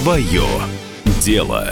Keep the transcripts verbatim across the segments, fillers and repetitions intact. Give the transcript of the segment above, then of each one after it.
Свое дело.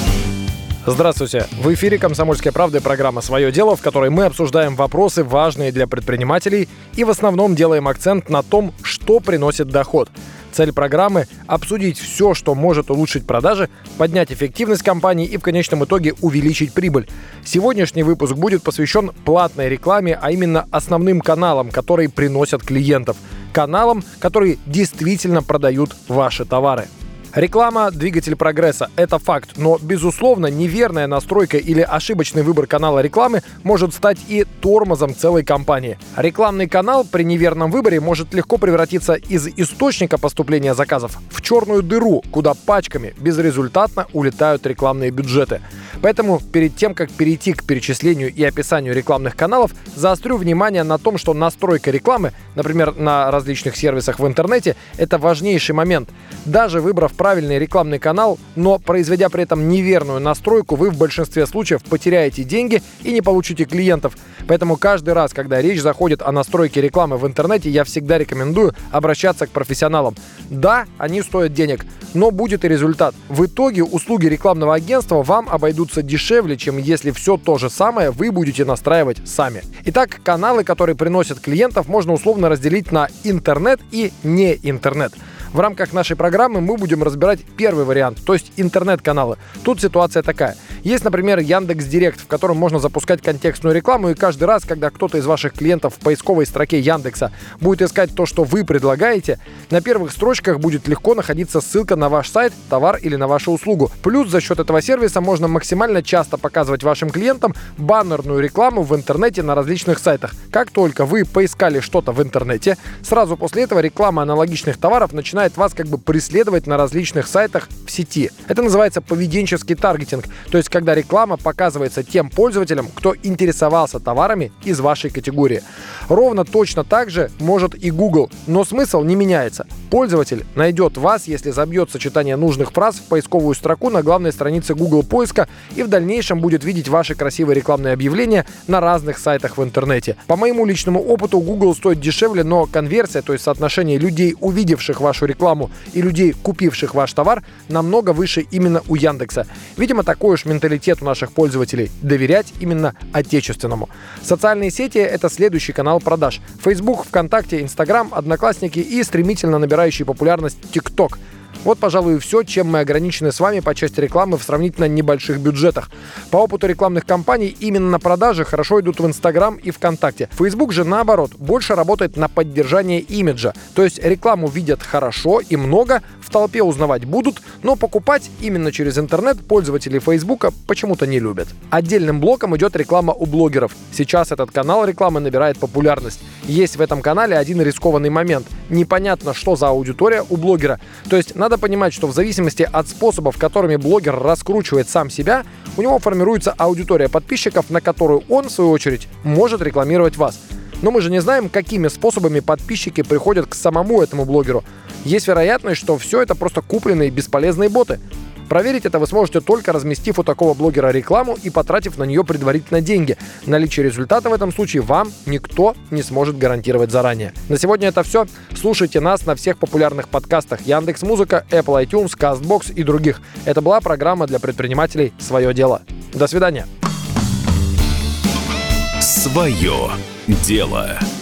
Здравствуйте! В эфире «Комсомольская правда» и программа «Свое дело», в которой мы обсуждаем вопросы, важные для предпринимателей, и в основном делаем акцент на том, что приносит доход. Цель программы – обсудить все, что может улучшить продажи, поднять эффективность компании и в конечном итоге увеличить прибыль. Сегодняшний выпуск будет посвящен платной рекламе, а именно основным каналам, которые приносят клиентов. Каналам, которые действительно продают ваши товары. Реклама – двигатель прогресса. Это факт. Но, безусловно, неверная настройка или ошибочный выбор канала рекламы может стать и тормозом целой компании. Рекламный канал при неверном выборе может легко превратиться из источника поступления заказов в черную дыру, куда пачками безрезультатно улетают рекламные бюджеты. Поэтому перед тем, как перейти к перечислению и описанию рекламных каналов, заострю внимание на том, что настройка рекламы, например, на различных сервисах в интернете, это важнейший момент. Даже выбрав правильный рекламный канал, но произведя при этом неверную настройку, вы в большинстве случаев потеряете деньги и не получите клиентов. Поэтому каждый раз, когда речь заходит о настройке рекламы в интернете, я всегда рекомендую обращаться к профессионалам. Да, они стоят денег, но будет и результат. В итоге услуги рекламного агентства вам обойдутся дешевле, чем если все то же самое вы будете настраивать сами. Итак, каналы, которые приносят клиентов, можно условно разделить на интернет и не интернет. В рамках нашей программы мы будем разбирать первый вариант, то есть интернет-каналы. Тут ситуация такая. Есть, например, Яндекс.Директ, в котором можно запускать контекстную рекламу, и каждый раз, когда кто-то из ваших клиентов в поисковой строке Яндекса будет искать то, что вы предлагаете, на первых строчках будет легко находиться ссылка на ваш сайт, товар или на вашу услугу. Плюс за счет этого сервиса можно максимально часто показывать вашим клиентам баннерную рекламу в интернете на различных сайтах. Как только вы поискали что-то в интернете, сразу после этого реклама аналогичных товаров начинает вас как бы преследовать на различных сайтах в сети. Это называется поведенческий таргетинг, то есть когда реклама показывается тем пользователям, кто интересовался товарами из вашей категории. Ровно точно так же может и Google, но смысл не меняется. Пользователь найдет вас, если забьет сочетание нужных фраз в поисковую строку на главной странице Google поиска и в дальнейшем будет видеть ваши красивые рекламные объявления на разных сайтах в интернете. По моему личному опыту, Google стоит дешевле, но конверсия, то есть соотношение людей, увидевших вашу рекламу, и людей, купивших ваш товар, намного выше именно у Яндекса. Видимо, такой уж менталитет у наших пользователей – доверять именно отечественному. Социальные сети – это следующий канал продаж. Facebook, ВКонтакте, Instagram, Одноклассники и стремительно набирающий популярность TikTok. Вот, пожалуй, и все, чем мы ограничены с вами по части рекламы в сравнительно небольших бюджетах. По опыту рекламных кампаний именно продажи хорошо идут в Instagram и ВКонтакте. Facebook же, наоборот, больше работает на поддержание имиджа. То есть рекламу видят хорошо и много, в толпе узнавать будут, но покупать именно через интернет пользователи Фейсбука почему-то не любят. Отдельным блоком идет реклама у блогеров. Сейчас этот канал рекламы набирает популярность. Есть в этом канале один рискованный момент. Непонятно, что за аудитория у блогера. То есть надо понимать, что в зависимости от способов, которыми блогер раскручивает сам себя, у него формируется аудитория подписчиков, на которую он, в свою очередь, может рекламировать вас. Но мы же не знаем, какими способами подписчики приходят к самому этому блогеру. Есть вероятность, что все это просто купленные бесполезные боты. Проверить это вы сможете только разместив у такого блогера рекламу и потратив на нее предварительно деньги. Наличие результата в этом случае вам никто не сможет гарантировать заранее. На сегодня это все. Слушайте нас на всех популярных подкастах Яндекс.Музыка, Apple iTunes, Castbox и других. Это была программа для предпринимателей «Свое дело». До свидания. Свое дело.